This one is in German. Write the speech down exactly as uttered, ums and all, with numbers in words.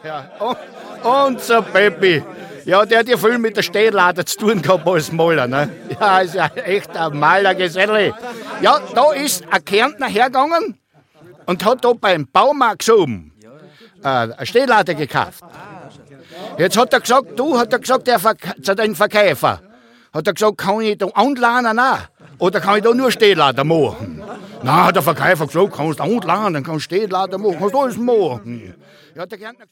Ja. Und, und so Peppi. Ja, der hat ja viel mit der Stehlader zu tun gehabt als Maler. Ne? Ja, ist ja echt ein Malergeselle. Ja, da ist ein Kärntner hergegangen und hat da beim Baumarkt oben äh, eine Stehlader gekauft. Jetzt hat er gesagt, du, hat er gesagt, der Verk- zu den Verkäufer, hat er gesagt, kann ich da anlernen auch? Oder kann ich da nur Stehlader machen? Na, hat der Verkäufer gesagt, kannst du anlernen, kannst du Stehlader machen, kannst du alles machen. Ja, der Kärntner